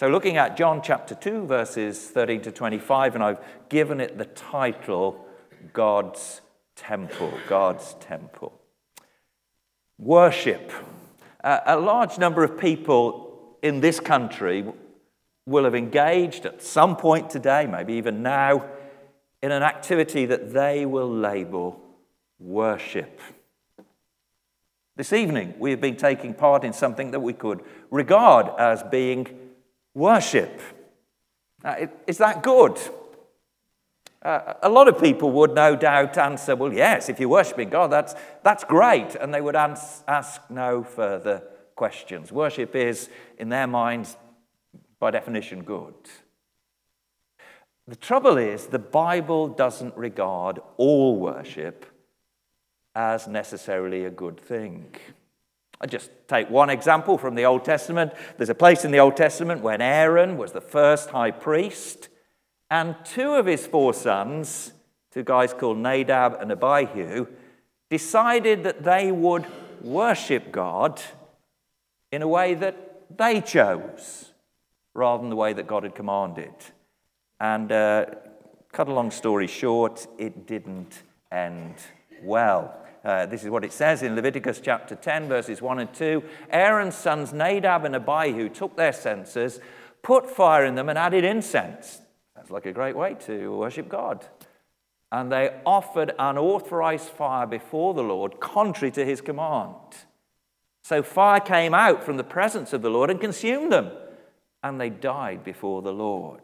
So looking at John chapter 2, verses 13 to 25, and I've given it the title, God's Temple, God's Temple. Worship. A large number of people in this country will have engaged at some point today, maybe even now, in an activity that they will label worship. This evening, we have been taking part in something that we could regard as being worship. Is that good? A lot of people would no doubt answer, well, yes, if you're worshipping God, that's great. And they would ask no further questions. Worship is, in their minds, by definition, good. The trouble is, the Bible doesn't regard all worship as necessarily a good thing. I just take one example from the Old Testament. There's a place in the Old Testament when Aaron was the first high priest, and two of his four sons, two guys called Nadab and Abihu, decided that they would worship God in a way that they chose, rather than the way that God had commanded. And cut a long story short, it didn't end well. This is what it says in Leviticus chapter 10, verses 1 and 2. Aaron's sons Nadab and Abihu took their censers, put fire in them, and added incense. That's like a great way to worship God. And they offered unauthorized fire before the Lord, contrary to his command. So fire came out from the presence of the Lord and consumed them, and they died before the Lord.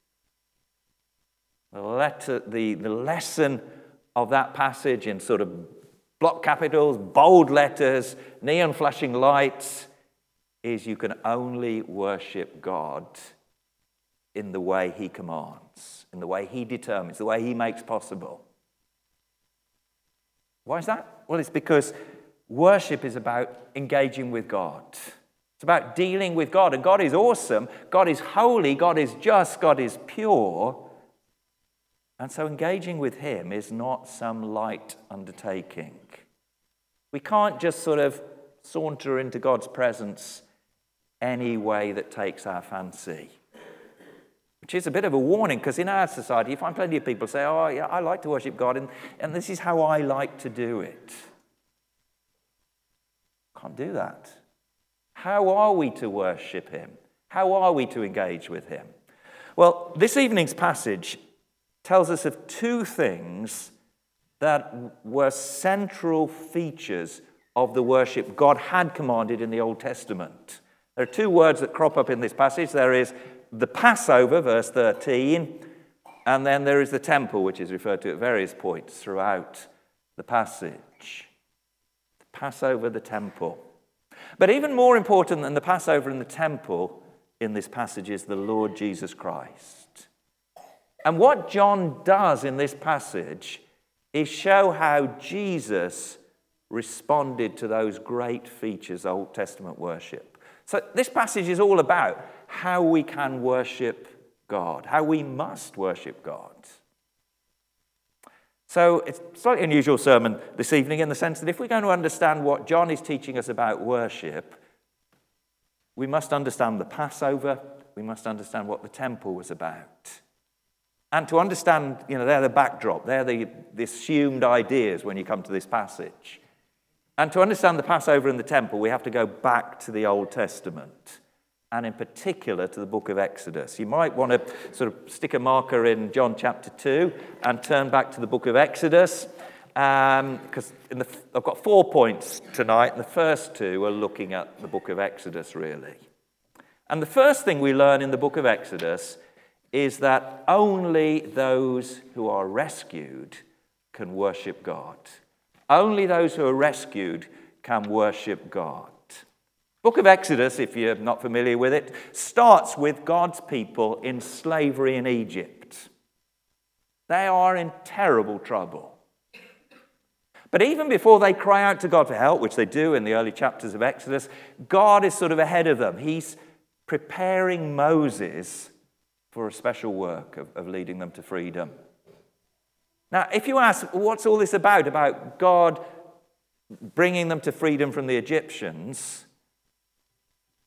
The lesson of that passage in sort of block capitals, bold letters, neon flashing lights, is you can only worship God in the way he commands, in the way he determines, the way he makes possible. Why is that? Well, it's because worship is about engaging with God. It's about dealing with God. And God is awesome. God is holy. God is just. God is pure. And so engaging with him is not some light undertaking. We can't just sort of saunter into God's presence any way that takes our fancy. Which is a bit of a warning, because in our society, you find plenty of people say, oh, yeah, I like to worship God, and this is how I like to do it. Can't do that. How are we to worship him? How are we to engage with him? Well, this evening's passage tells us of two things that were central features of the worship God had commanded in the Old Testament. There are two words that crop up in this passage. There is the Passover, verse 13, and then there is the temple, which is referred to at various points throughout the passage. The Passover, the temple. But even more important than the Passover and the temple in this passage is the Lord Jesus Christ. And what John does in this passage is show how Jesus responded to those great features of Old Testament worship. So this passage is all about how we can worship God, how we must worship God. So it's a slightly unusual sermon this evening in the sense that if we're going to understand what John is teaching us about worship, we must understand the Passover, we must understand what the temple was about. And to understand, they're the backdrop, they're the assumed ideas when you come to this passage. And to understand the Passover and the temple, we have to go back to the Old Testament, and in particular to the book of Exodus. You might want to sort of stick a marker in John chapter 2 and turn back to the book of Exodus, because I've got 4 points tonight, and the first two are looking at the book of Exodus, really. And the first thing we learn in the book of Exodus is that only those who are rescued can worship God. Only those who are rescued can worship God. The book of Exodus, if you're not familiar with it, starts with God's people in slavery in Egypt. They are in terrible trouble. But even before they cry out to God for help, which they do in the early chapters of Exodus, God is sort of ahead of them. He's preparing Moses for a special work of leading them to freedom. Now, if you ask, what's all this about God bringing them to freedom from the Egyptians,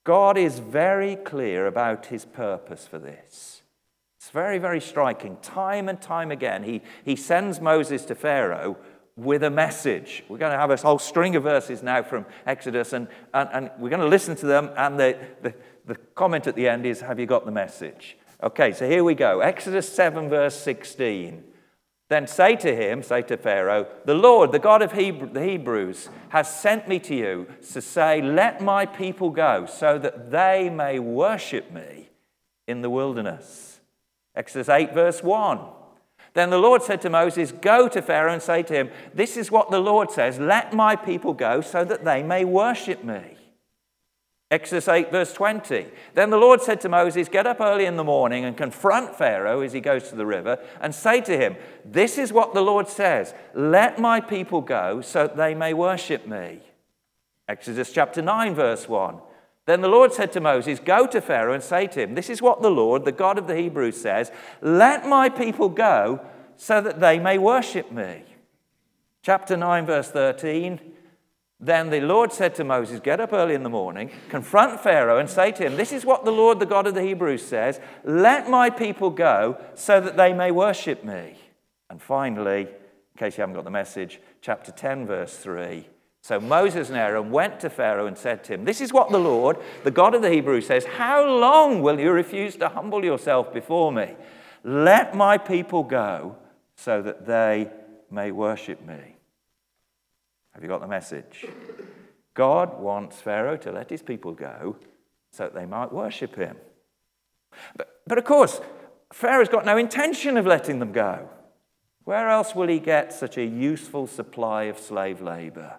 God is very clear about his purpose for this. It's very, very striking. Time and time again, he sends Moses to Pharaoh with a message. We're going to have a whole string of verses now from Exodus, and we're going to listen to them, and the comment at the end is, have you got the message? Okay, so here we go. Exodus 7, verse 16. Then say to Pharaoh, the Lord, the God of the Hebrews, has sent me to you to say, let my people go so that they may worship me in the wilderness. Exodus 8, verse 1. Then the Lord said to Moses, go to Pharaoh and say to him, this is what the Lord says, let my people go so that they may worship me. Exodus 8, verse 20. Then the Lord said to Moses, get up early in the morning and confront Pharaoh as he goes to the river and say to him, this is what the Lord says, let my people go so that they may worship me. Exodus chapter 9, verse 1. Then the Lord said to Moses, go to Pharaoh and say to him, this is what the Lord, the God of the Hebrews, says, let my people go so that they may worship me. Chapter 9, verse 13. Then the Lord said to Moses, get up early in the morning, confront Pharaoh and say to him, this is what the Lord, the God of the Hebrews, says, let my people go so that they may worship me. And finally, in case you haven't got the message, chapter 10, verse 3. So Moses and Aaron went to Pharaoh and said to him, this is what the Lord, the God of the Hebrews, says, how long will you refuse to humble yourself before me? Let my people go so that they may worship me. Have you got the message? God wants Pharaoh to let his people go so that they might worship him. But of course, Pharaoh's got no intention of letting them go. Where else will he get such a useful supply of slave labor?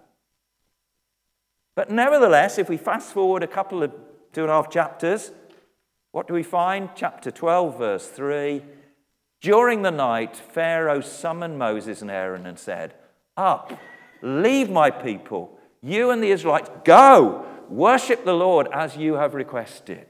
But nevertheless, if we fast forward a couple of 2.5 chapters, what do we find? Chapter 12, verse 3. During the night, Pharaoh summoned Moses and Aaron and said, up, leave my people, you and the Israelites, go, worship the Lord as you have requested.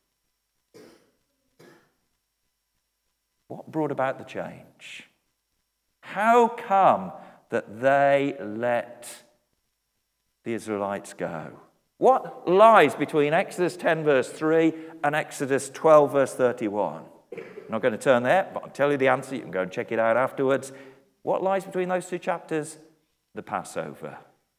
What brought about the change? How come that they let the Israelites go? What lies between Exodus 10, verse 3 and Exodus 12, verse 31? I'm not going to turn there, but I'll tell you the answer. You can go and check it out afterwards. What lies between those two chapters? The Passover.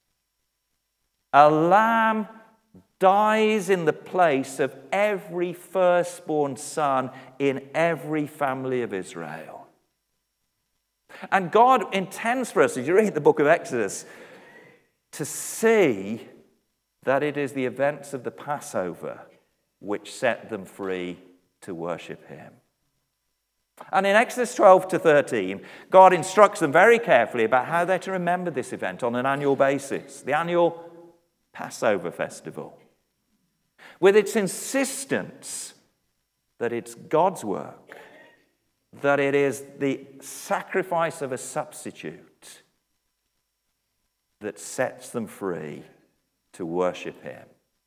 A lamb dies in the place of every firstborn son in every family of Israel. And God intends for us, as you read the book of Exodus, to see that it is the events of the Passover which set them free to worship him. And in Exodus 12 to 13, God instructs them very carefully about how they're to remember this event on an annual basis, the annual Passover festival, with its insistence that it's God's work, that it is the sacrifice of a substitute that sets them free to worship him.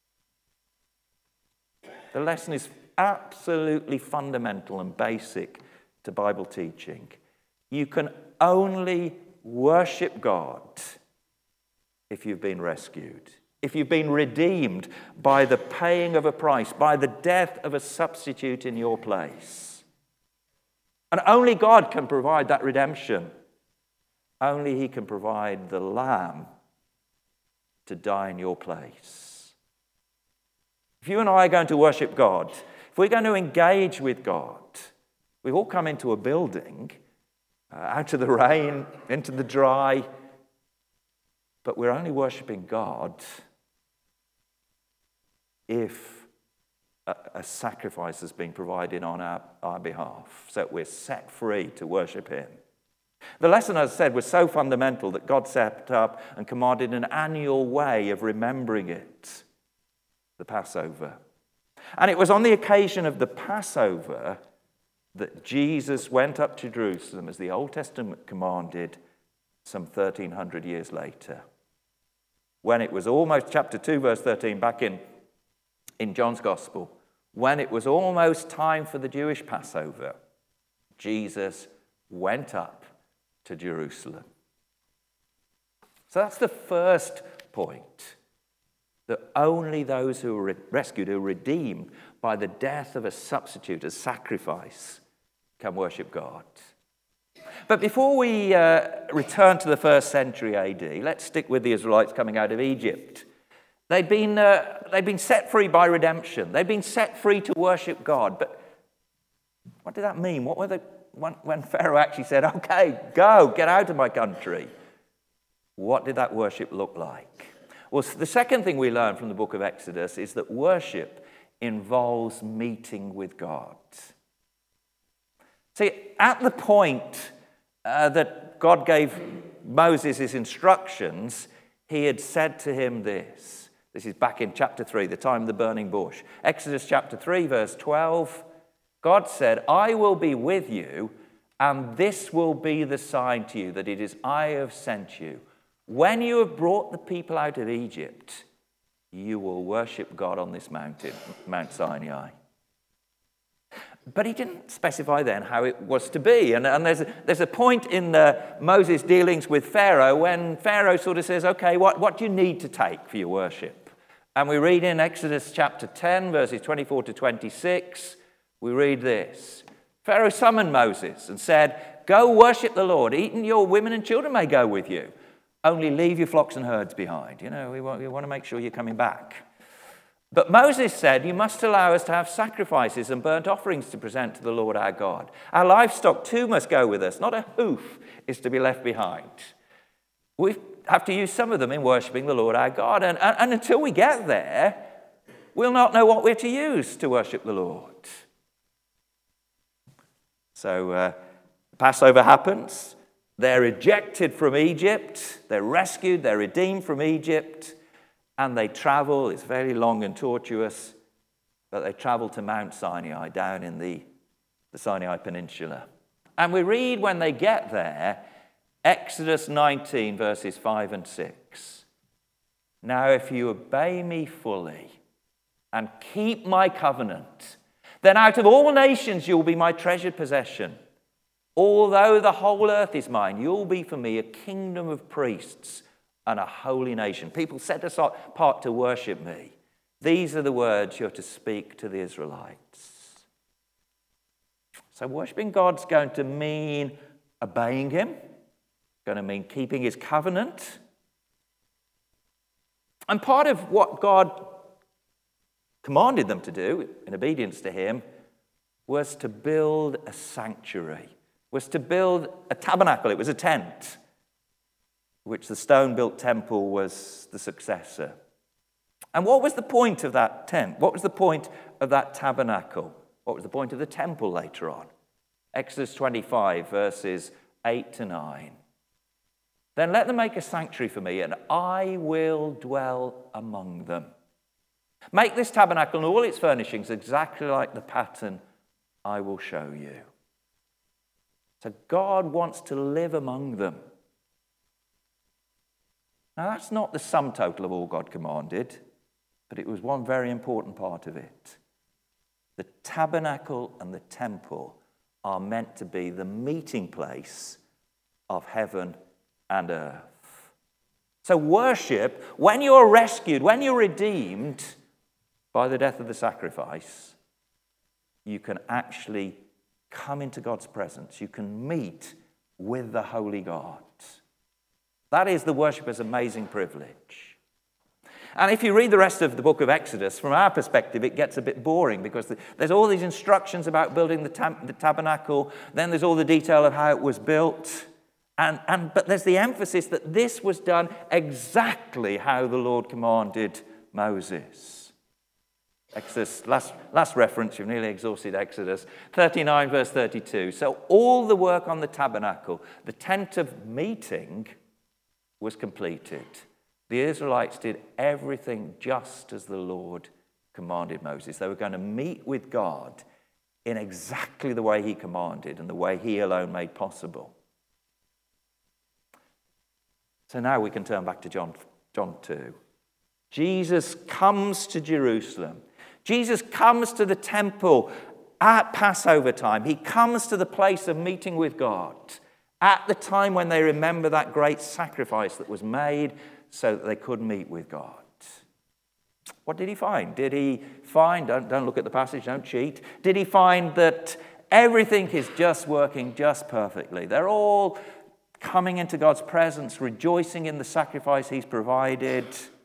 The lesson is absolutely fundamental and basic to Bible teaching. You can only worship God if you've been rescued, if you've been redeemed by the paying of a price, by the death of a substitute in your place. And only God can provide that redemption. Only he can provide the lamb to die in your place. If you and I are going to worship God, if we're going to engage with God, we've all come into a building, out of the rain, into the dry, but we're only worshiping God if a sacrifice has been provided on our behalf, so that we're set free to worship him. The lesson, as I said, was so fundamental that God set up and commanded an annual way of remembering it, the Passover. And it was on the occasion of the Passover that Jesus went up to Jerusalem, as the Old Testament commanded, some 1,300 years later. When it was almost, chapter 2, verse 13, back in John's Gospel, when it was almost time for the Jewish Passover, Jesus went up to Jerusalem. So that's the first point. that only those who are rescued, who are redeemed by the death of a substitute, a sacrifice, can worship God. But before we return to the 1st century AD, let's stick with the Israelites coming out of Egypt. They'd been set free by redemption. They'd been set free to worship God. But what did that mean? What were they, when Pharaoh actually said, okay, go, get out of my country? What did that worship look like? Well, the second thing we learn from the book of Exodus is that worship involves meeting with God. See, at the point that God gave Moses his instructions, he had said to him this. This is back in chapter 3, the time of the burning bush. Exodus chapter 3, verse 12. God said, I will be with you, and this will be the sign to you that it is I who have sent you. When you have brought the people out of Egypt, you will worship God on this mountain, Mount Sinai. But he didn't specify then how it was to be. And there's a point in Moses' dealings with Pharaoh when Pharaoh sort of says, okay, what do you need to take for your worship? And we read in Exodus chapter 10, verses 24 to 26, we read this. Pharaoh summoned Moses and said, go worship the Lord. Even your women and children may go with you. Only leave your flocks and herds behind. You know, we want to make sure you're coming back. But Moses said, you must allow us to have sacrifices and burnt offerings to present to the Lord our God. Our livestock too must go with us. Not a hoof is to be left behind. We have to use some of them in worshipping the Lord our God. And until we get there, we'll not know what we're to use to worship the Lord. So Passover happens. They're ejected from Egypt. They're rescued. They're redeemed from Egypt. And they travel, it's very long and tortuous, but they travel to Mount Sinai down in the Sinai Peninsula. And we read when they get there, Exodus 19, verses 5 and 6. Now, if you obey me fully and keep my covenant, then out of all nations you will be my treasured possession. Although the whole earth is mine, you'll be for me a kingdom of priests and a holy nation. People set apart to worship me. These are the words you're to speak to the Israelites. So worshiping God's going to mean obeying him, going to mean keeping his covenant. And part of what God commanded them to do in obedience to him was to build a sanctuary, was to build a tabernacle. It was a tent, which the stone-built temple was the successor. And what was the point of that tent? What was the point of that tabernacle? What was the point of the temple later on? Exodus 25, verses 8 to 9. Then let them make a sanctuary for me, and I will dwell among them. Make this tabernacle and all its furnishings exactly like the pattern I will show you. So God wants to live among them. Now, that's not the sum total of all God commanded, but it was one very important part of it. The tabernacle and the temple are meant to be the meeting place of heaven and earth. So worship, when you're rescued, when you're redeemed by the death of the sacrifice, you can actually come into God's presence. You can meet with the holy God. That is the worshipper's amazing privilege. And if you read the rest of the book of Exodus, from our perspective, it gets a bit boring because there's all these instructions about building the tabernacle. Then there's all the detail of how it was built. But there's the emphasis that this was done exactly how the Lord commanded Moses. Exodus, last reference, you've nearly exhausted Exodus, 39 verse 32. So all the work on the tabernacle, the tent of meeting, was completed. The Israelites did everything just as the Lord commanded Moses. They were going to meet with God in exactly the way he commanded and the way he alone made possible. So now we can turn back to John 2. Jesus comes to Jerusalem. Jesus comes to the temple at Passover time. He comes to the place of meeting with God at the time when they remember that great sacrifice that was made so that they could meet with God. What did he find? Did he find, don't look at the passage, don't cheat. Did he find that everything is just working just perfectly? They're all coming into God's presence, rejoicing in the sacrifice he's provided?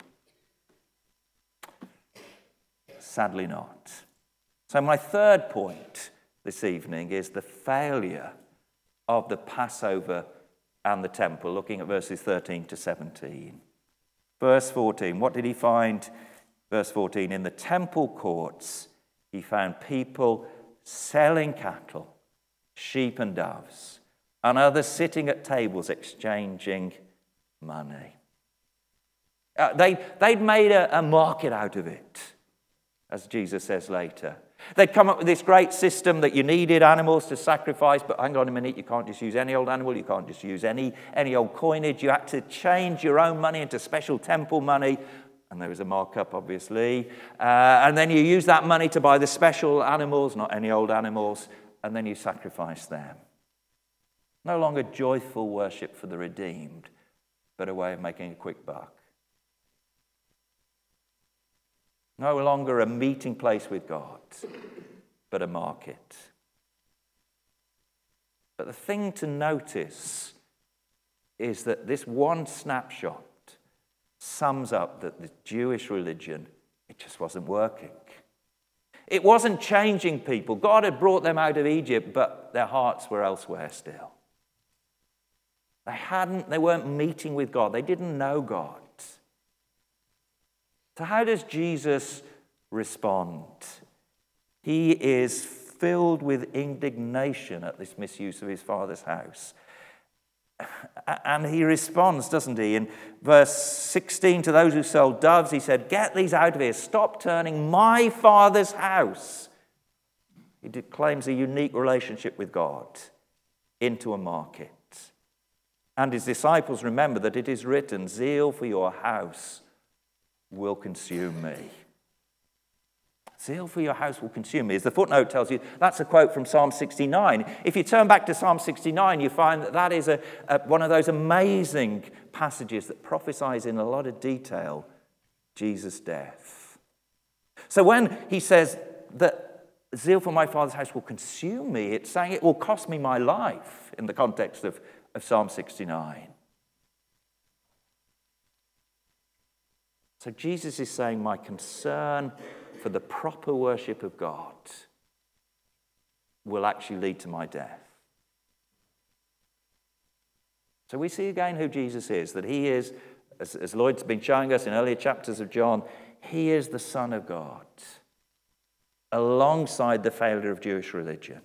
Sadly not. So my third point this evening is the failure of the Passover and the temple, looking at verses 13 to 17. Verse 14, what did he find? Verse 14, in the temple courts, he found people selling cattle, sheep and doves, and others sitting at tables exchanging money. They'd made a market out of it, as Jesus says later. They'd come up with this great system that you needed animals to sacrifice, but hang on a minute, you can't just use any old animal, you can't just use any old coinage. You had to change your own money into special temple money, and there was a markup, obviously. And then you use that money to buy the special animals, not any old animals, and then you sacrifice them. No longer joyful worship for the redeemed, but a way of making a quick buck. No longer a meeting place with God, but a market. But the thing to notice is that this one snapshot sums up that the Jewish religion, it just wasn't working. It wasn't changing people. God had brought them out of Egypt, but their hearts were elsewhere still. They weren't meeting with God. They didn't know God. So how does Jesus respond? He is filled with indignation at this misuse of his Father's house. And he responds, doesn't he? In verse 16, to those who sold doves, he said, "Get these out of here. Stop turning my Father's house." He claims a unique relationship with God into a market. And his disciples remember that it is written, "Zeal for your house will consume me." Zeal for your house will consume me. As the footnote tells you, that's a quote from Psalm 69. If you turn back to Psalm 69, you find that is one of those amazing passages that prophesies in a lot of detail Jesus' death. So when he says that zeal for my Father's house will consume me, it's saying it will cost me my life in the context of Psalm 69. So Jesus is saying my concern for the proper worship of God will actually lead to my death. So we see again who Jesus is, that he is, as Lloyd's been showing us in earlier chapters of John, he is the Son of God, alongside the failure of Jewish religion.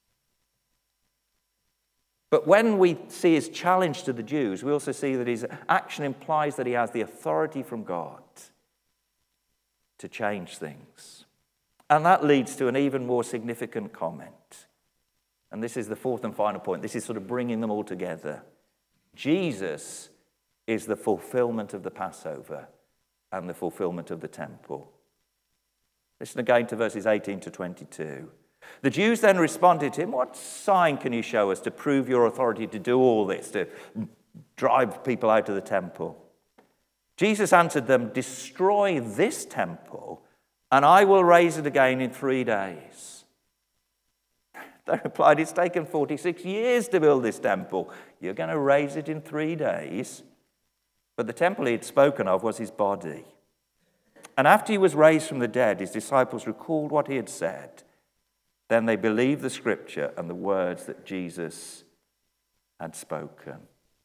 But when we see his challenge to the Jews, we also see that his action implies that he has the authority from God to change things. And that leads to an even more significant comment. And this is the fourth and final point. This is sort of bringing them all together. Jesus is the fulfillment of the Passover and the fulfillment of the temple. Listen again to verses 18 to 22. The Jews then responded to him, "What sign can you show us to prove your authority to do all this, to drive people out of the temple?" Jesus answered them, "Destroy this temple, and I will raise it again in 3 days." They replied, "It's taken 46 years to build this temple. You're going to raise it in 3 days?" But the temple he had spoken of was his body. And after he was raised from the dead, his disciples recalled what he had said. Then they believed the scripture and the words that Jesus had spoken.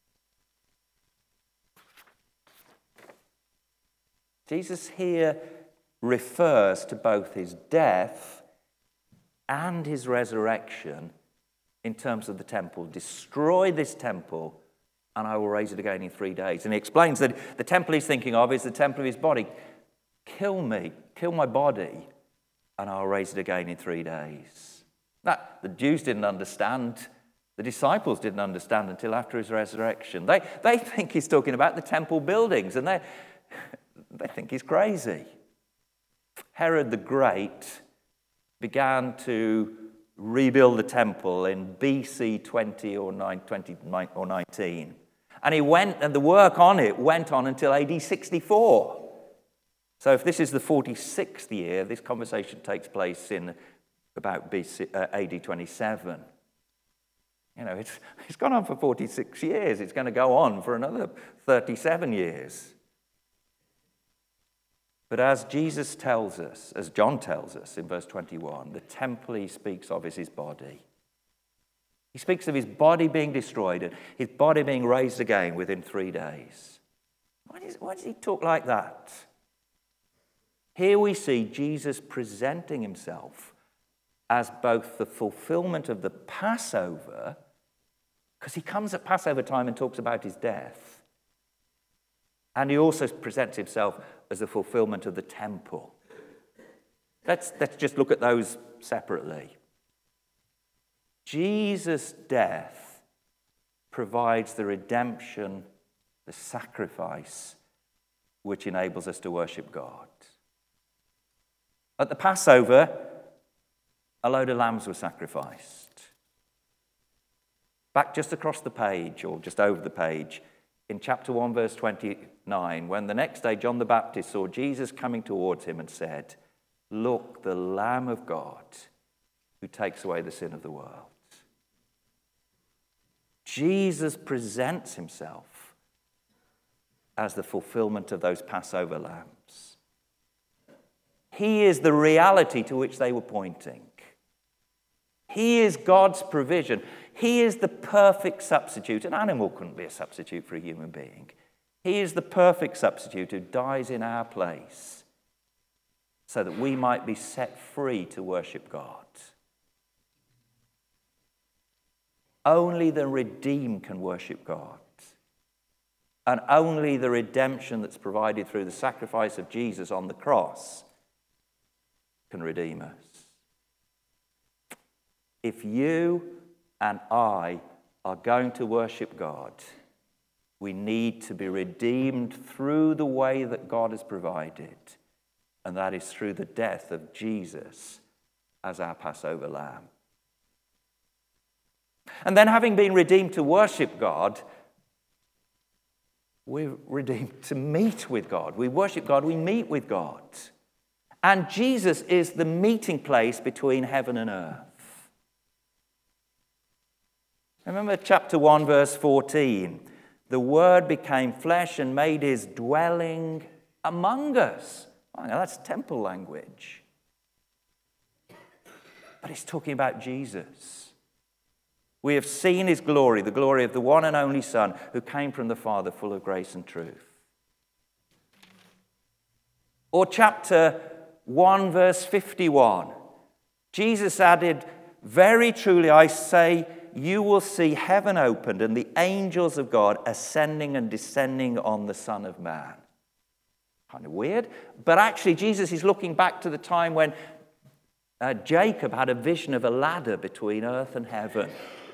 Jesus here refers to both his death and his resurrection in terms of the temple. Destroy this temple, and I will raise it again in 3 days. And he explains that the temple he's thinking of is the temple of his body. Kill me, kill my body, and I'll raise it again in 3 days. That the Jews didn't understand. The disciples didn't understand until after his resurrection. They think he's talking about the temple buildings, and they think he's crazy. Herod the Great began to rebuild the temple in BC 20 or 19. And the work on it went on until AD 64. So if this is the 46th year, this conversation takes place in about AD 27. It's gone on for 46 years. It's going to go on for another 37 years. But as Jesus tells us, as John tells us in verse 21, the temple he speaks of is his body. He speaks of his body being destroyed and his body being raised again within 3 days. Why does he talk like that? Here we see Jesus presenting himself as both the fulfillment of the Passover, because he comes at Passover time and talks about his death, and he also presents himself as the fulfillment of the temple. Let's just look at those separately. Jesus' death provides the redemption, the sacrifice, which enables us to worship God. At the Passover, a load of lambs were sacrificed. Back just across the page, or just over the page, in chapter 1, verse 29, when the next day John the Baptist saw Jesus coming towards him and said, "Look, the Lamb of God who takes away the sin of the world." Jesus presents himself as the fulfillment of those Passover lambs. He is the reality to which they were pointing. He is God's provision. He is the perfect substitute. An animal couldn't be a substitute for a human being. He is the perfect substitute who dies in our place so that we might be set free to worship God. Only the redeemed can worship God. And only the redemption that's provided through the sacrifice of Jesus on the cross can redeem us. If you and I are going to worship God, we need to be redeemed through the way that God has provided, and that is through the death of Jesus as our Passover lamb. And then, having been redeemed to worship God, we're redeemed to meet with God. We worship God, we meet with God. And Jesus is the meeting place between heaven and earth. Remember chapter 1, verse 14. The Word became flesh and made his dwelling among us. Oh, now that's temple language. But it's talking about Jesus. We have seen his glory, the glory of the one and only Son who came from the Father, full of grace and truth. Or chapter 1, verse 51. Jesus added, "Very truly I say, you will see heaven opened and the angels of God ascending and descending on the Son of Man." Kind of weird. But actually, Jesus is looking back to the time when Jacob had a vision of a ladder between earth and heaven.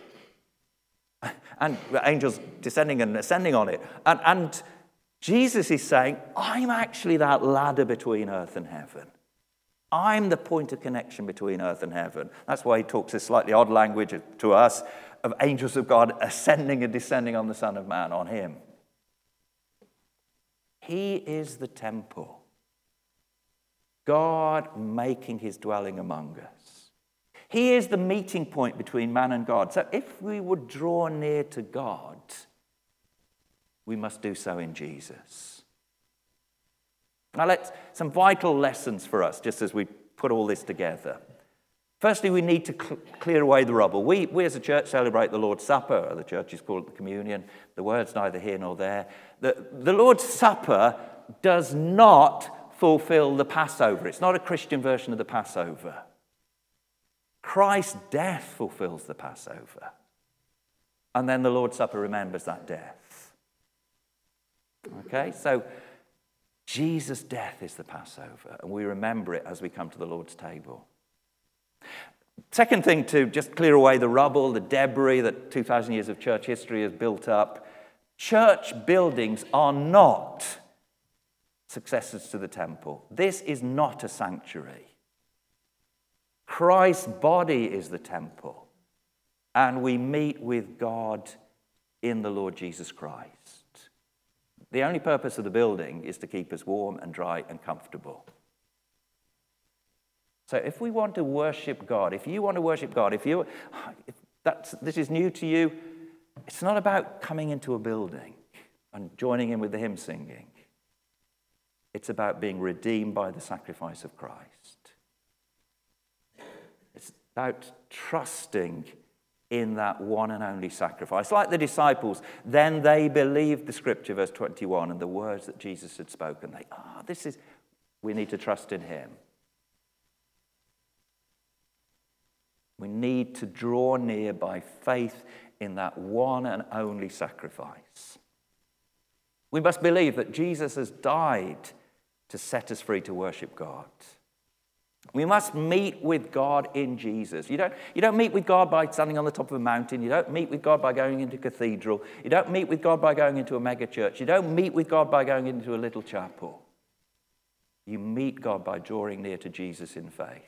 And angels descending and ascending on it. And Jesus is saying, I'm actually that ladder between earth and heaven. I'm the point of connection between earth and heaven. That's why he talks this slightly odd language to us of angels of God ascending and descending on the Son of Man, on him. He is the temple. God making his dwelling among us. He is the meeting point between man and God. So if we would draw near to God, we must do so in Jesus. Now, some vital lessons for us, just as we put all this together. Firstly, we need to clear away the rubble. We as a church celebrate the Lord's Supper, or the church is called the communion. The word's neither here nor there. The Lord's Supper does not fulfill the Passover. It's not a Christian version of the Passover. Christ's death fulfills the Passover. And then the Lord's Supper remembers that death. Okay, so Jesus' death is the Passover, and we remember it as we come to the Lord's table. Second thing, to just clear away the rubble, the debris that 2,000 years of church history has built up. Church buildings are not successors to the temple. This is not a sanctuary. Christ's body is the temple, and we meet with God in the Lord Jesus Christ. The only purpose of the building is to keep us warm and dry and comfortable. So if we want to worship God, if you want to worship God, if this is new to you, it's not about coming into a building and joining in with the hymn singing. It's about being redeemed by the sacrifice of Christ. It's about trusting in that one and only sacrifice. Like the disciples, then they believed the scripture, verse 21, and the words that Jesus had spoken. We need to trust in him. We need to draw near by faith in that one and only sacrifice. We must believe that Jesus has died to set us free to worship God. We must meet with God in Jesus. You don't meet with God by standing on the top of a mountain. You don't meet with God by going into a cathedral. You don't meet with God by going into a mega church. You don't meet with God by going into a little chapel. You meet God by drawing near to Jesus in faith.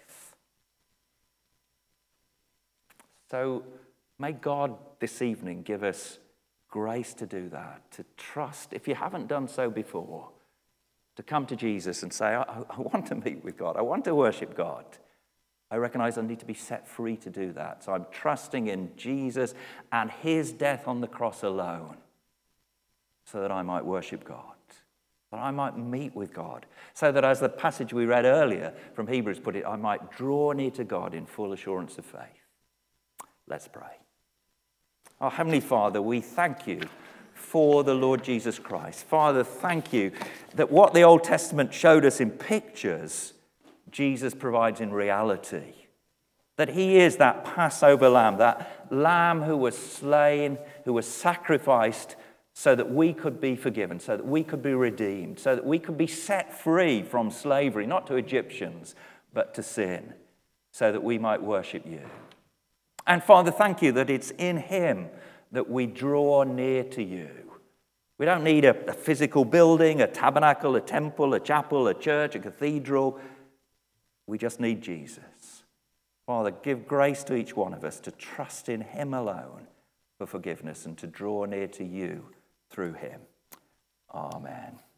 So may God this evening give us grace to do that, to trust, if you haven't done so before, to come to Jesus and say, I want to meet with God. I want to worship God. I recognize I need to be set free to do that. So I'm trusting in Jesus and his death on the cross alone so that I might worship God, that I might meet with God, so that as the passage we read earlier from Hebrews put it, I might draw near to God in full assurance of faith. Let's pray. Our Heavenly Father, we thank you for the Lord Jesus Christ. Father, thank you that what the Old Testament showed us in pictures, Jesus provides in reality. That he is that Passover lamb, that lamb who was slain, who was sacrificed so that we could be forgiven, so that we could be redeemed, so that we could be set free from slavery, not to Egyptians, but to sin, so that we might worship you. And Father, thank you that it's in him that we draw near to you. We don't need a physical building, a tabernacle, a temple, a chapel, a church, a cathedral. We just need Jesus. Father, give grace to each one of us to trust in him alone for forgiveness and to draw near to you through him. Amen.